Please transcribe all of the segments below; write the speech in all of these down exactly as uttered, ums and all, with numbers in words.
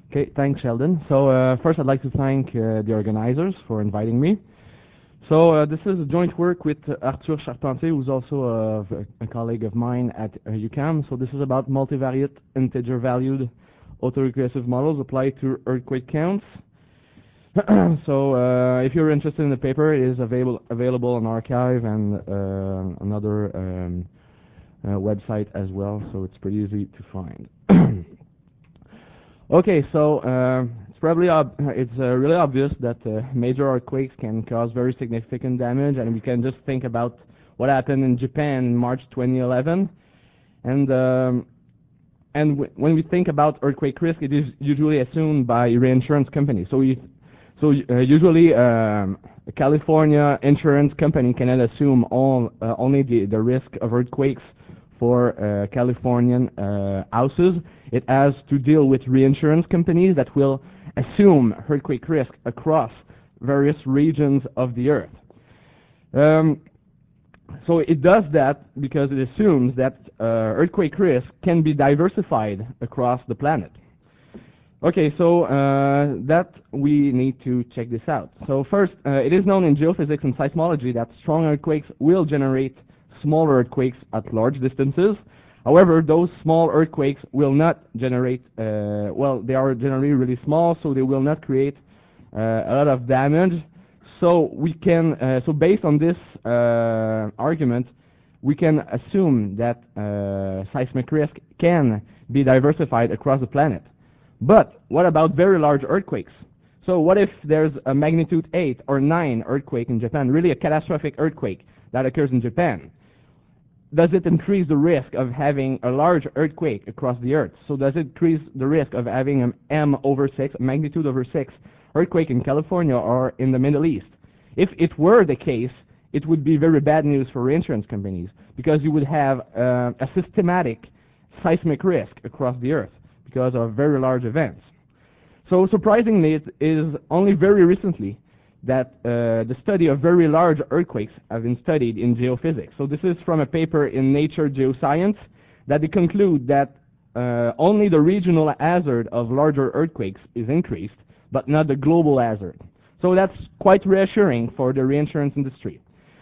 Okay, thanks, Sheldon. So uh, first, I'd like to thank uh, the organizers for inviting me. So uh, this is a joint work with uh, Arthur Charpentier, who's also a, a colleague of mine at uh, UQAM. So this is about multivariate integer-valued autoregressive models applied to earthquake counts. So uh, if you're interested in the paper, it is available available on arXiv and uh, another um, uh, website as well. So it's pretty easy to find. Okay, so uh, it's probably ob it's uh, really obvious that uh, major earthquakes can cause very significant damage, and we can just think about what happened in Japan in March twenty eleven. And um, and w when we think about earthquake risk, it is usually assumed by reinsurance companies. So we, so uh, usually um, a California insurance company cannot assume all uh, only the the risk of earthquakes for uh, Californian uh, houses. It has to deal with reinsurance companies that will assume earthquake risk across various regions of the earth. Um, so it does that because it assumes that uh, earthquake risk can be diversified across the planet. Okay, so uh, that we need to check this out. So first, uh, it is known in geophysics and seismology that strong earthquakes will generate small earthquakes at large distances. However, those small earthquakes will not generate, uh, well, they are generally really small, so they will not create uh, a lot of damage. So we can, uh, so based on this uh, argument, we can assume that uh, seismic risk can be diversified across the planet. But what about very large earthquakes? So what if there's a magnitude eight or nine earthquake in Japan, really a catastrophic earthquake that occurs in Japan? Does it increase the risk of having a large earthquake across the earth? So does it increase the risk of having an M over six, magnitude over six earthquake in California or in the Middle East? If it were the case, it would be very bad news for reinsurance companies, because you would have uh, a systematic seismic risk across the earth because of very large events. So surprisingly, it is only very recently that uh, the study of very large earthquakes have been studied in geophysics. So this is from a paper in Nature Geoscience, that they conclude that uh, only the regional hazard of larger earthquakes is increased, but not the global hazard. So that's quite reassuring for the reinsurance industry.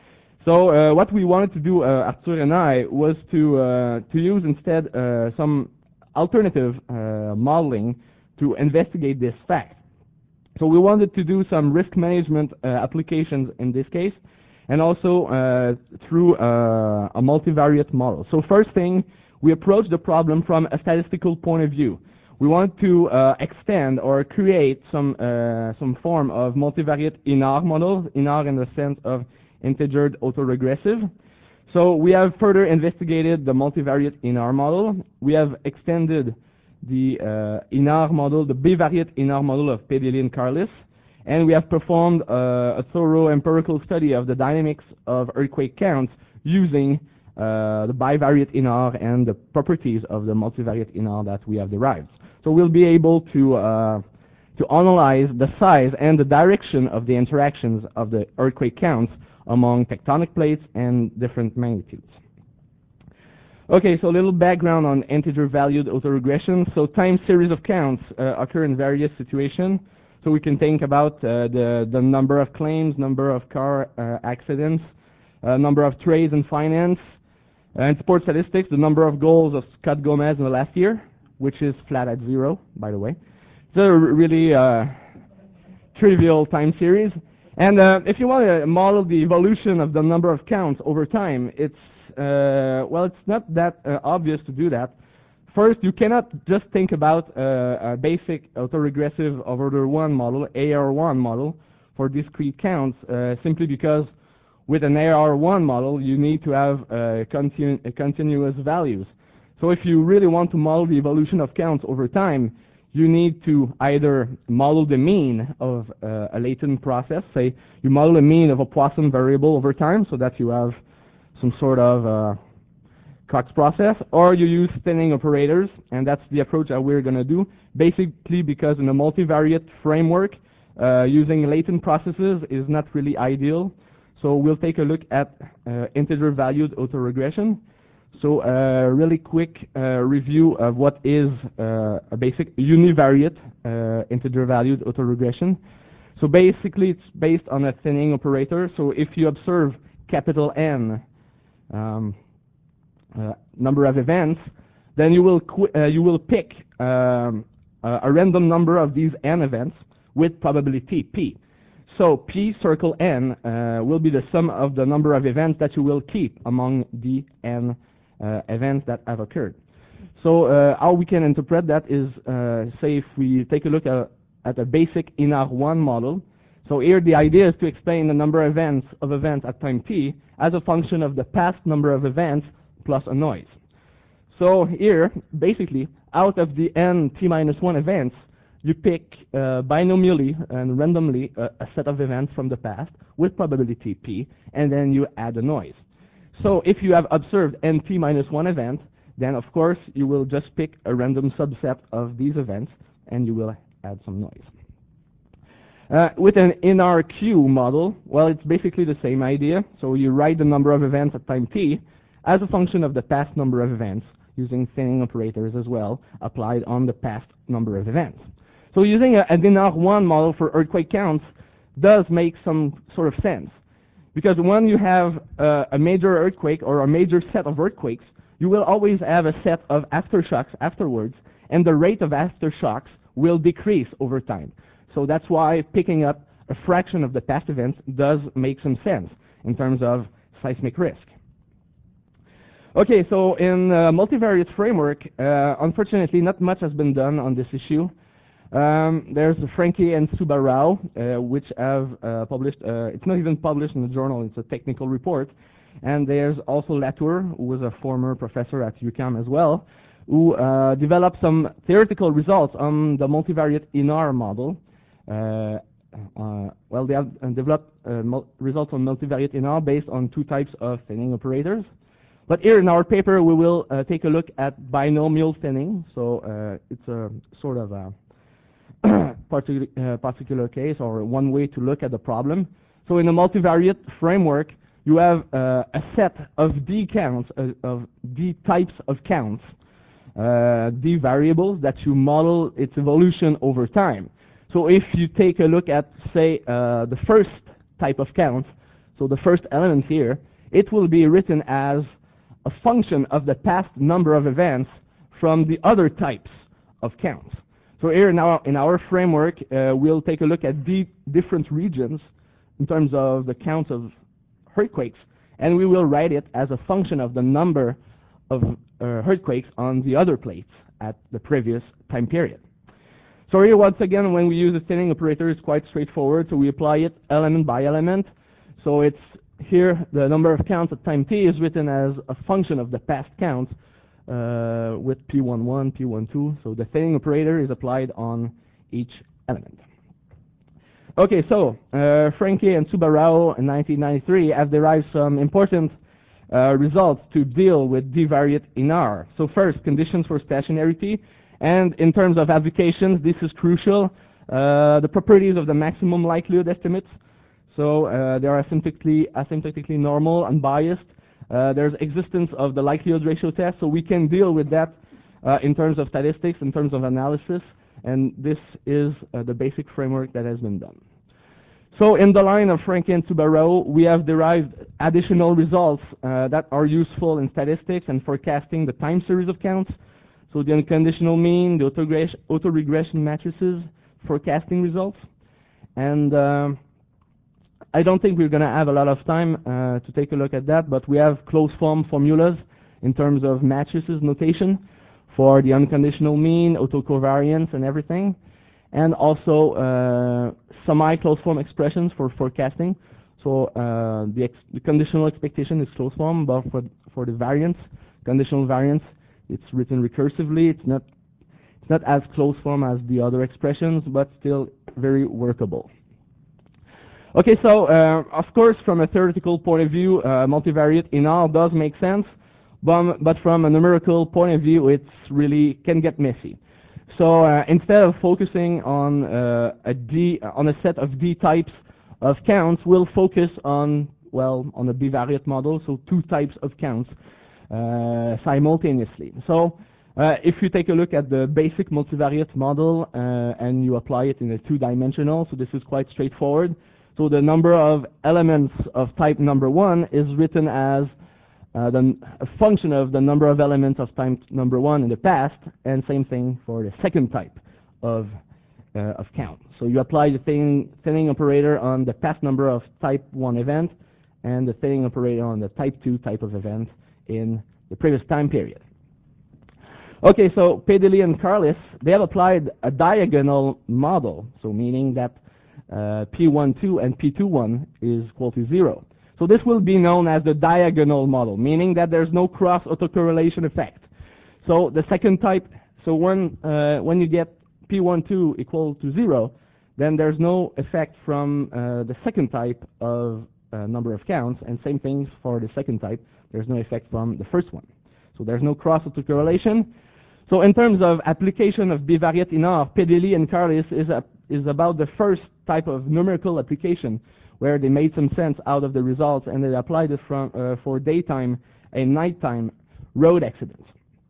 So uh, what we wanted to do, uh, Arthur and I, was to, uh, to use instead uh, some alternative uh, modeling to investigate this fact. So we wanted to do some risk management uh, applications in this case, and also uh, through uh, a multivariate model. So first thing, we approached the problem from a statistical point of view. We want to uh, extend or create some uh, some form of multivariate I N R models, I N R in the sense of integered autoregressive. So we have further investigated the multivariate I N R model. We have extended the uh, I N R model, the bivariate I N R model of Pedili and Carlis, and we have performed uh, a thorough empirical study of the dynamics of earthquake counts using uh, the bivariate I N R and the properties of the multivariate I N R that we have derived. So we'll be able to uh, to analyze the size and the direction of the interactions of the earthquake counts among tectonic plates and different magnitudes. Okay, so a little background on integer-valued autoregression. So time series of counts uh, occur in various situations. So we can think about uh, the, the number of claims, number of car uh, accidents, uh, number of trades in finance, and sports statistics, the number of goals of Scott Gomez in the last year, which is flat at zero, by the way. It's a really uh, trivial time series. And uh, if you want to model the evolution of the number of counts over time, it's Uh, well, it's not that uh, obvious to do that. First, you cannot just think about uh, a basic autoregressive of order one model, A R one model, for discrete counts, uh, simply because with an A R one model, you need to have uh, continu uh, continuous values. So if you really want to model the evolution of counts over time, you need to either model the mean of uh, a latent process, say you model a mean of a Poisson variable over time, so that you have some sort of uh, Cox process, or you use thinning operators, and that's the approach that we're going to do, basically because in a multivariate framework, uh, using latent processes is not really ideal. So we'll take a look at uh, integer-valued autoregression. So a uh, really quick uh, review of what is uh, a basic univariate uh, integer valued autoregression. So basically it's based on a thinning operator. So if you observe capital N um, uh, number of events, then you will qu uh, you will pick um, a, a random number of these N events with probability P. So P circle N uh, will be the sum of the number of events that you will keep among the N uh, events that have occurred. So uh, how we can interpret that is, uh, say if we take a look at, at a basic I N R one model. So here the idea is to explain the number of events of events at time t as a function of the past number of events plus a noise. So here, basically, out of the n t minus one events, you pick uh, binomially and randomly uh, a set of events from the past with probability p, and then you add a noise. So if you have observed n t minus one event, then of course you will just pick a random subset of these events, and you will add some noise. Uh, with an N R Q model, well, it's basically the same idea. So you write the number of events at time t as a function of the past number of events, using thinning operators as well, applied on the past number of events. So using a, an N R one model for earthquake counts does make some sort of sense. Because when you have uh, a major earthquake or a major set of earthquakes, you will always have a set of aftershocks afterwards, and the rate of aftershocks will decrease over time. So that's why picking up a fraction of the past events does make some sense in terms of seismic risk. Okay, so in uh, multivariate framework, uh, unfortunately not much has been done on this issue. Um, there's Franke and Subarao, uh, which have uh, published, uh, it's not even published in the journal, it's a technical report. And there's also Latour, who was a former professor at UQAM as well, who uh, developed some theoretical results on the multivariate I N R model. Uh, uh, well, they have uh, developed uh, results on multivariate I N R based on two types of thinning operators. But here in our paper, we will uh, take a look at binomial thinning. So uh, it's a sort of a particular, uh, particular case, or one way to look at the problem. So in a multivariate framework, you have uh, a set of D counts, uh, of D types of counts, uh, D variables that you model its evolution over time. So if you take a look at, say, uh, the first type of count, so the first element here, it will be written as a function of the past number of events from the other types of counts. So here in our, in our framework, uh, we'll take a look at the different regions in terms of the counts of earthquakes, and we will write it as a function of the number of uh, earthquakes on the other plates at the previous time period. So here, once again, when we use the thinning operator, it's quite straightforward. So we apply it element by element. So it's here, the number of counts at time t is written as a function of the past counts uh, with P one one, P one two. So the thinning operator is applied on each element. Okay, so uh, Franke and Subarao in nineteen ninety-three have derived some important uh, results to deal with divariate I N R. So first, conditions for stationarity. And in terms of applications, this is crucial. Uh, the properties of the maximum likelihood estimates. So uh, they are asymptotically, asymptotically normal, unbiased. Uh, there's existence of the likelihood ratio test, so we can deal with that uh, in terms of statistics, in terms of analysis, and this is uh, the basic framework that has been done. So in the line of Franke and Subarao, we have derived additional results uh, that are useful in statistics and forecasting the time series of counts. So the unconditional mean, the autoregression, autoregression matrices, forecasting results. And uh, I don't think we're going to have a lot of time uh, to take a look at that, but we have closed form formulas in terms of matrices notation for the unconditional mean, autocovariance, and everything. And also uh, semi-closed form expressions for forecasting. So uh, the, ex the conditional expectation is closed form, but for, for the variance, conditional variance, it's written recursively. It's not, it's not as closed form as the other expressions, but still very workable. Okay, so uh, of course, from a theoretical point of view, uh, multivariate I N R does make sense, but, but from a numerical point of view, it's really can get messy. So uh, instead of focusing on uh, a D, on a set of D types of counts, we'll focus on, well, on a bivariate model, so two types of counts. uh, simultaneously. So uh, if you take a look at the basic multivariate model uh, and you apply it in a two-dimensional, so this is quite straightforward. So the number of elements of type number one is written as uh, the, a function of the number of elements of type number one in the past, and same thing for the second type of uh, of count. So you apply the thinning, thinning operator on the past number of type one event, and the thinning operator on the type two type of event in the previous time period. Okay, so Pedeli and Carlis, they have applied a diagonal model, so meaning that uh, P one two and P two one is equal to zero. So this will be known as the diagonal model, meaning that there's no cross autocorrelation effect. So the second type, so when, uh, when you get P one two equal to zero, then there's no effect from uh, the second type of uh, number of counts, and same things for the second type, there's no effect from the first one. So there's no cross autocorrelation. So in terms of application of bivariate in R, Pedeli and Carlis is, a, is about the first type of numerical application where they made some sense out of the results, and they applied it from, uh, for daytime and nighttime road accidents.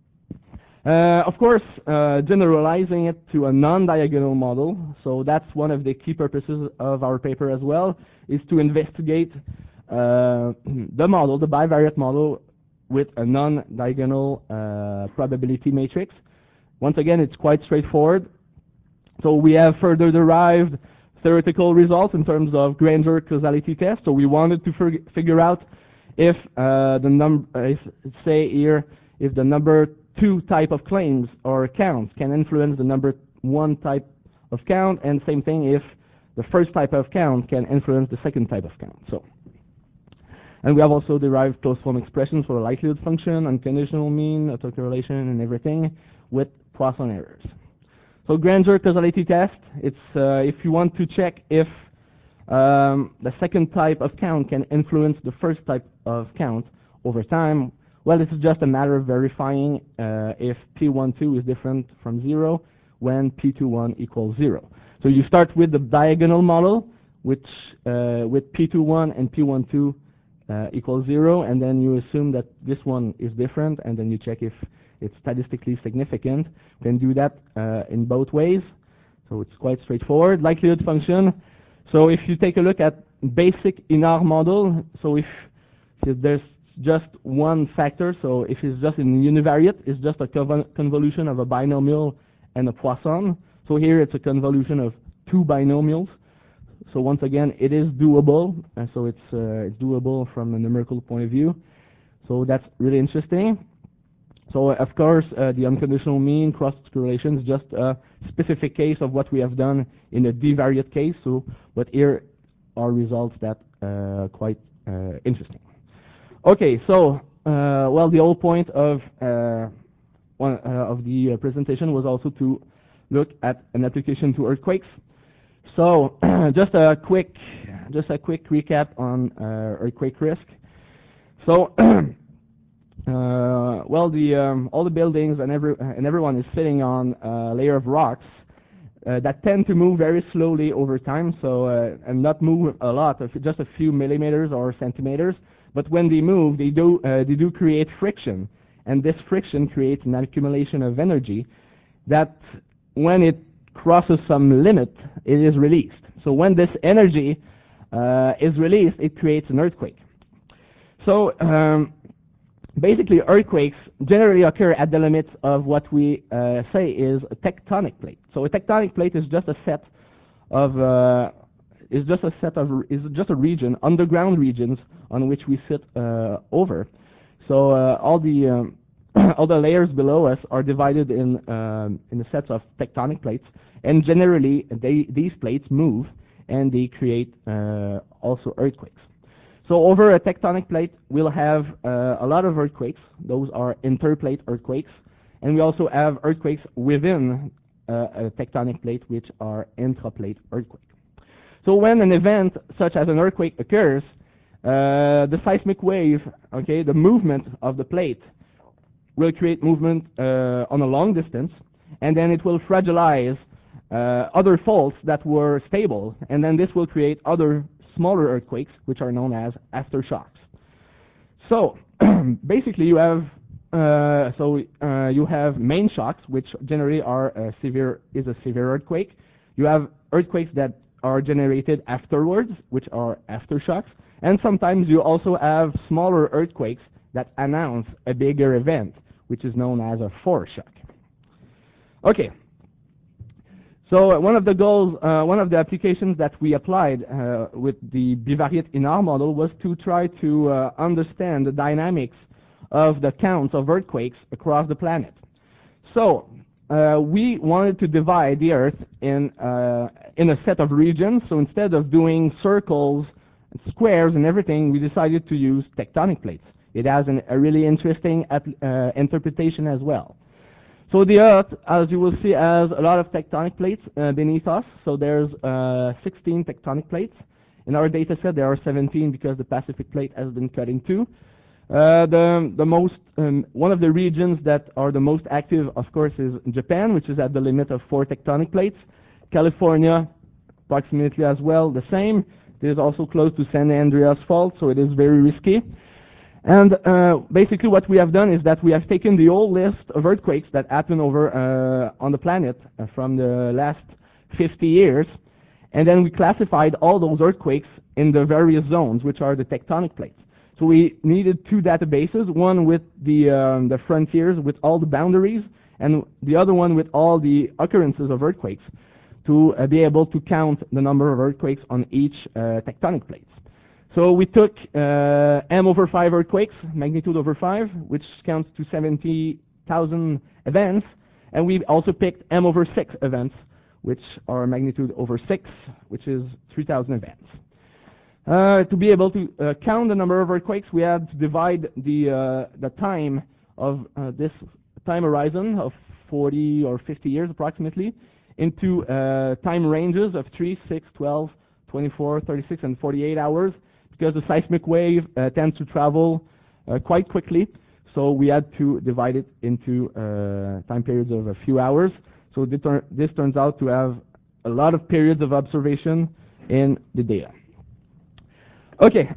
Uh, of course, uh, generalizing it to a non-diagonal model, so that's one of the key purposes of our paper as well, is to investigate uh, the model, the bivariate model, with a non-diagonal uh, probability matrix. Once again, it's quite straightforward. So we have further derived theoretical results in terms of Granger causality test. So we wanted to fig figure out if uh, the number, uh, say here, if the number two type of claims or counts can influence the number one type of count, and same thing if the first type of count can influence the second type of count. So, and we have also derived closed form expressions for the likelihood function, unconditional mean, autocorrelation, and everything with Poisson errors. So Granger causality test, it's uh, if you want to check if um, the second type of count can influence the first type of count over time. Well, this is just a matter of verifying uh, if P one two is different from zero when P two one equals zero. So you start with the diagonal model, which uh, with P two one and P one two uh, equals zero, and then you assume that this one is different, and then you check if it's statistically significant. You can do that uh, in both ways, so it's quite straightforward. Likelihood function. So if you take a look at basic in R model, so if, if there's just one factor, so if it's just in univariate, it's just a convolution of a binomial and a Poisson. So here it's a convolution of two binomials. So once again, it is doable, and so it's, uh, it's doable from a numerical point of view. So that's really interesting. So uh, of course, uh, the unconditional mean cross correlation is just a specific case of what we have done in a bivariate case. So, but here are results that uh, quite uh, interesting. Okay, so uh, well, the whole point of uh, one uh, of the uh, presentation was also to look at an application to earthquakes. So just a quick, just a quick recap on uh, earthquake risk. So. Uh, well, the um, all the buildings and every and everyone is sitting on a layer of rocks uh, that tend to move very slowly over time. So uh, and not move a lot, just a few millimeters or centimeters. But when they move, they do uh, they do create friction, and this friction creates an accumulation of energy that, when it crosses some limit, it is released. So when this energy uh, is released, it creates an earthquake. So um, basically, earthquakes generally occur at the limits of what we uh, say is a tectonic plate. So a tectonic plate is just a set of uh, is just a set of is just a region, underground regions on which we sit uh, over. So uh, all the um, all the layers below us are divided in um, in the sets of tectonic plates, and generally they these plates move and they create uh, also earthquakes. So over a tectonic plate, we'll have uh, a lot of earthquakes. Those are interplate earthquakes. And we also have earthquakes within uh, a tectonic plate, which are intraplate earthquakes. So when an event such as an earthquake occurs, uh, the seismic wave, okay, the movement of the plate will create movement uh, on a long distance, and then it will fragilize uh, other faults that were stable, and then this will create other smaller earthquakes, which are known as aftershocks. So basically you have uh, so uh, you have main shocks, which generally are a severe is a severe earthquake. You have earthquakes that are generated afterwards, which are aftershocks, and sometimes you also have smaller earthquakes that announce a bigger event, which is known as a foreshock. Okay. So uh, one of the goals, uh, one of the applications that we applied uh, with the bivariate in our model was to try to uh, understand the dynamics of the counts of earthquakes across the planet. So uh, we wanted to divide the Earth in uh, in a set of regions. So instead of doing circles, squares, and everything, we decided to use tectonic plates. It has an, a really interesting uh, interpretation as well. So the Earth, as you will see, has a lot of tectonic plates uh, beneath us. So there's uh, sixteen tectonic plates. In our data set, there are seventeen because the Pacific plate has been cut in two. Uh, the the most um, one of the regions that are the most active, of course, is Japan, which is at the limit of four tectonic plates. California, approximately as well, the same. It is also close to San Andreas Fault, so it is very risky. And uh, basically what we have done is that we have taken the whole list of earthquakes that happen over uh, on the planet uh, from the last fifty years, and then we classified all those earthquakes in the various zones, which are the tectonic plates. So we needed two databases, one with the, um, the frontiers, with all the boundaries, and the other one with all the occurrences of earthquakes, to uh, be able to count the number of earthquakes on each uh, tectonic plates. So we took uh, M over five earthquakes, magnitude over five, which counts to seventy thousand events, and we also picked M over six events, which are magnitude over six, which is three thousand events. Uh, to be able to uh, count the number of earthquakes, we had to divide the uh, the time of uh, this time horizon of forty or fifty years approximately into uh, time ranges of three, six, twelve, twenty-four, thirty-six, and forty-eight hours. Because the seismic wave uh, tends to travel uh, quite quickly, so we had to divide it into uh, time periods of a few hours. So this, tur this turns out to have a lot of periods of observation in the data. Okay,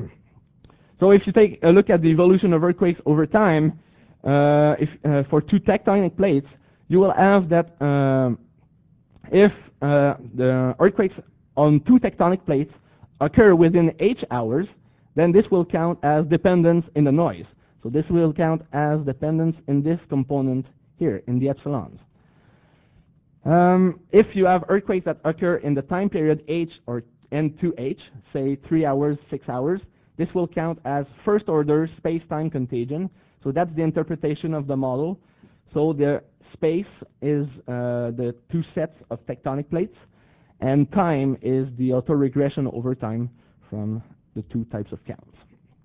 so if you take a look at the evolution of earthquakes over time, uh, if, uh, for two tectonic plates, you will have that uh, if uh, the earthquakes on two tectonic plates occur within H hours, then this will count as dependence in the noise. So this will count as dependence in this component here, in the epsilons. Um, if you have earthquakes that occur in the time period H or N two H, say three hours, six hours, this will count as first order space-time contagion. So that's the interpretation of the model. So the space is uh, the two sets of tectonic plates, and time is the autoregression over time from the two types of counts.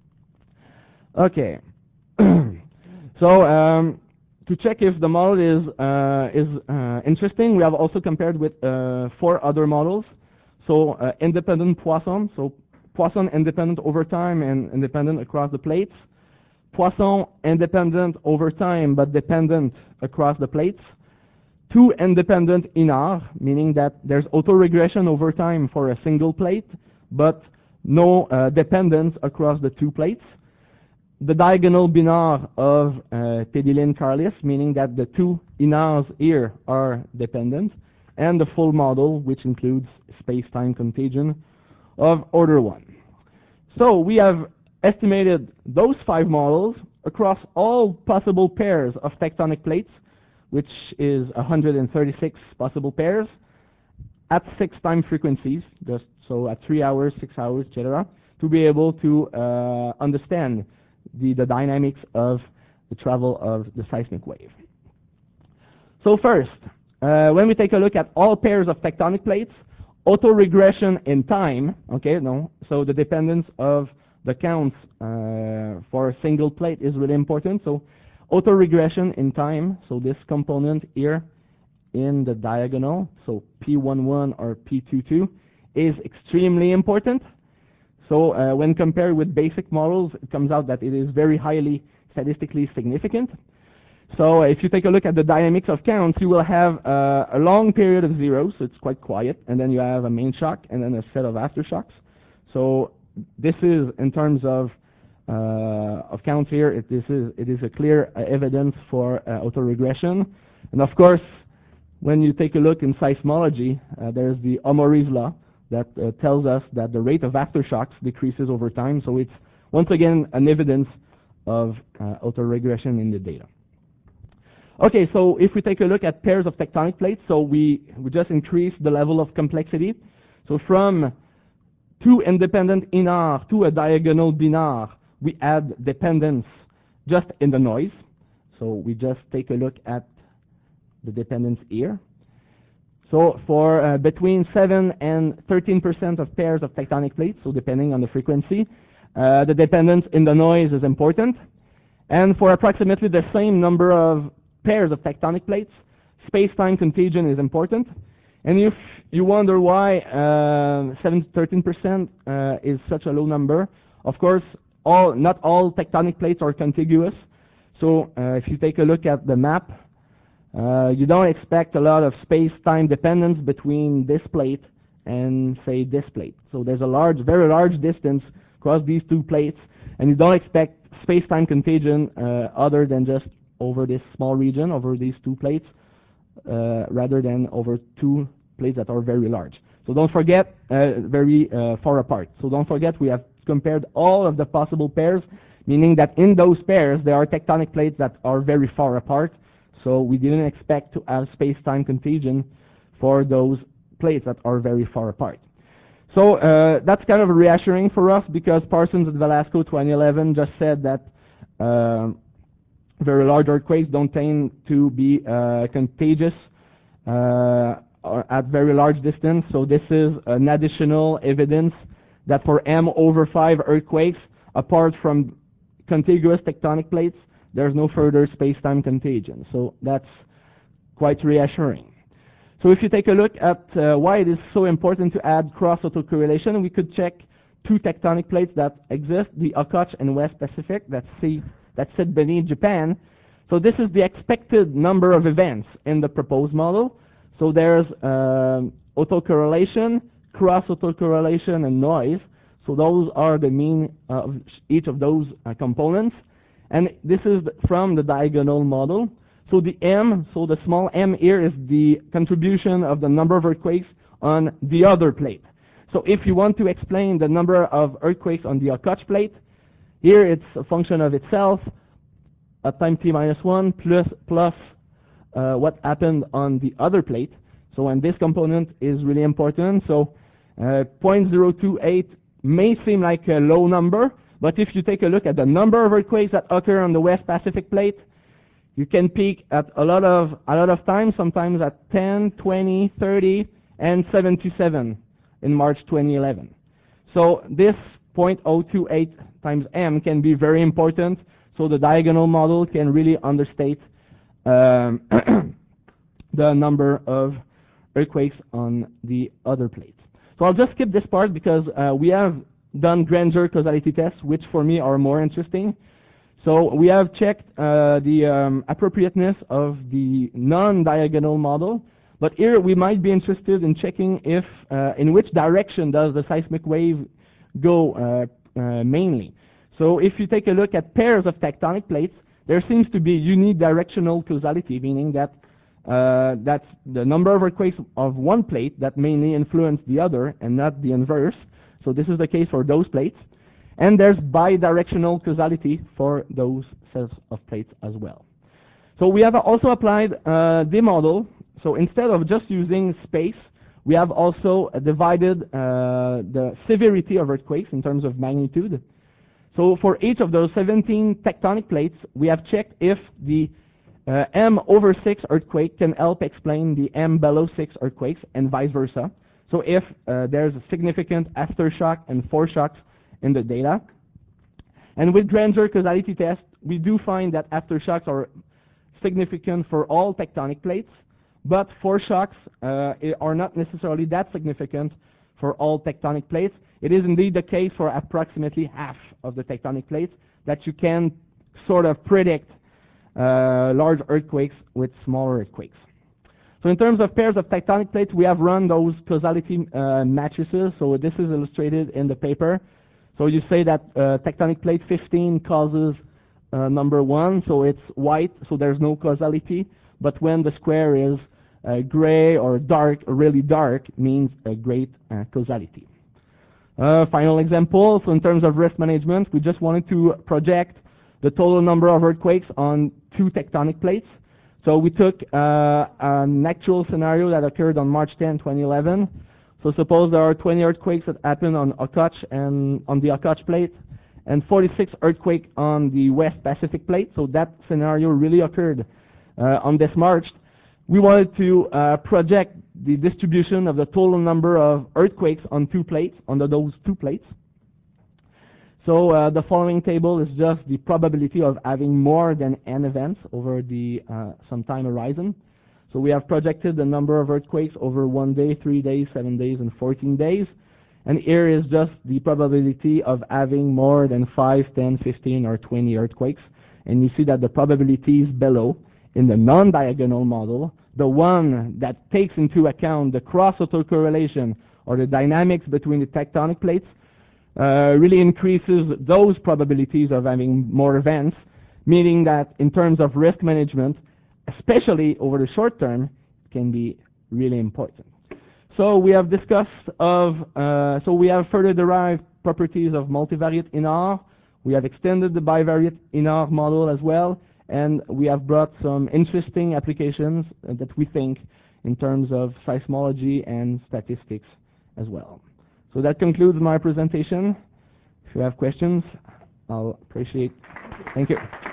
Okay, so um, to check if the model is uh, is uh, interesting, we have also compared with uh, four other models. So uh, independent Poisson, so Poisson independent over time and independent across the plates. Poisson independent over time but dependent across the plates. Two independent Inard, meaning that there's autoregression over time for a single plate, but no uh, dependence across the two plates. The diagonal Binard of uh, Tedilin-Carlis, meaning that the two Inards here are dependent, and the full model, which includes space-time contagion of order one. So we have estimated those five models across all possible pairs of tectonic plates, which is one hundred thirty-six possible pairs, at six time frequencies, just so at three hours, six hours, et cetera, to be able to uh, understand the, the dynamics of the travel of the seismic wave. So first, uh, when we take a look at all pairs of tectonic plates, autoregression in time, okay, no, so the dependence of the counts uh, for a single plate is really important. So autoregression in time, so this component here in the diagonal, so P eleven or P twenty-two, is extremely important. So uh, when compared with basic models, it comes out that it is very highly statistically significant. So uh, if you take a look at the dynamics of counts, you will have uh, a long period of zero, so it's quite quiet, and then you have a main shock and then a set of aftershocks. So this is in terms of uh, of counts here, it, this is, it is a clear uh, evidence for uh, autoregression. And of course, when you take a look in seismology, uh, there's the Omori's law that uh, tells us that the rate of aftershocks decreases over time. So it's, once again, an evidence of uh, autoregression in the data. Okay, so if we take a look at pairs of tectonic plates, so we, we just increased the level of complexity. So from two independent inars to a diagonal binar, we add dependence just in the noise. So we just take a look at the dependence here. So for uh, between seven and thirteen percent of pairs of tectonic plates, so depending on the frequency, uh, the dependence in the noise is important. And for approximately the same number of pairs of tectonic plates, space-time contagion is important. And if you wonder why uh, seven to thirteen percent uh, is such a low number, of course, all, not all tectonic plates are contiguous. So uh, if you take a look at the map, uh, you don't expect a lot of space-time dependence between this plate and, say, this plate. So there's a large, very large distance across these two plates, and you don't expect space-time contagion uh, other than just over this small region, over these two plates, uh, rather than over two plates that are very large. So don't forget, uh, very uh, far apart. So don't forget we have compared all of the possible pairs, meaning that in those pairs there are tectonic plates that are very far apart. So we didn't expect to have space-time contagion for those plates that are very far apart. So uh, that's kind of reassuring for us, because Parsons and Velasco twenty eleven just said that uh, very large earthquakes don't tend to be uh, contagious uh, at very large distance. So this is an additional evidence that for M over five earthquakes, apart from contiguous tectonic plates, there's no further space-time contagion. So that's quite reassuring. So if you take a look at uh, why it is so important to add cross-autocorrelation, we could check two tectonic plates that exist, the Okhotsk and West Pacific, that, see, that sit beneath Japan. So this is the expected number of events in the proposed model. So there's um, autocorrelation, cross-autocorrelation, and noise. So those are the mean of each of those uh, components. And this is from the diagonal model. So the M, so the small m here is the contribution of the number of earthquakes on the other plate. So if you want to explain the number of earthquakes on the Okhotsk plate, here it's a function of itself at time t minus one plus, plus uh, what happened on the other plate. So and this component is really important. So uh, zero point zero two eight may seem like a low number, but if you take a look at the number of earthquakes that occur on the West Pacific plate, you can peak at a lot of a lot of times, sometimes at ten, twenty, thirty, and seventy-seven in March twenty eleven. So this zero point zero two eight times m can be very important. So the diagonal model can really understate um, the number of earthquakes on the other plates. So I'll just skip this part because uh, we have done Granger causality tests, which for me are more interesting. So we have checked uh, the um, appropriateness of the non-diagonal model, but here we might be interested in checking if, uh, in which direction does the seismic wave go uh, uh, mainly. So if you take a look at pairs of tectonic plates, there seems to be unidirectional causality, meaning that uh, that's the number of earthquakes of one plate that mainly influence the other and not the inverse. So this is the case for those plates. And there's bidirectional causality for those sets of plates as well. So we have also applied uh, the model. So instead of just using space, we have also uh, divided uh, the severity of earthquakes in terms of magnitude. So for each of those seventeen tectonic plates, we have checked if the uh, M over six earthquake can help explain the M below six earthquakes and vice versa. So if uh, there's a significant aftershock and foreshocks in the data. And with Granger causality test, we do find that aftershocks are significant for all tectonic plates, but foreshocks uh, are not necessarily that significant for all tectonic plates. It is indeed the case for approximately half of the tectonic plates that you can sort of predict uh, large earthquakes with smaller earthquakes. So in terms of pairs of tectonic plates, we have run those causality uh, matrices. So this is illustrated in the paper. So you say that uh, tectonic plate fifteen causes uh, number one, so it's white, so there's no causality. But when the square is uh, gray or dark, or really dark, means a great uh, causality. Uh, final example, so in terms of risk management, we just wanted to project the total number of earthquakes on two tectonic plates. So we took uh, an actual scenario that occurred on March tenth, twenty eleven. So suppose there are twenty earthquakes that happen on Okoch and on the Okoch plate, and forty-six earthquakes on the West Pacific plate. So that scenario really occurred uh, on this March. We wanted to uh, project the distribution of the total number of earthquakes on two plates, under those two plates. So uh, the following table is just the probability of having more than n events over the uh, some time horizon. So we have projected the number of earthquakes over one day, three days, seven days, and fourteen days. And here is just the probability of having more than five, ten, fifteen, or twenty earthquakes. And you see that the probabilities below in the non-diagonal model, the one that takes into account the cross-autocorrelation or the dynamics between the tectonic plates, uh, really increases those probabilities of having more events, meaning that in terms of risk management, especially over the short term, it can be really important. So we have discussed of, uh, so we have further derived properties of multivariate I N R. We have extended the bivariate I N R model as well, and we have brought some interesting applications uh, that we think in terms of seismology and statistics as well. So that concludes my presentation. If you have questions, I'll appreciate. Thank you.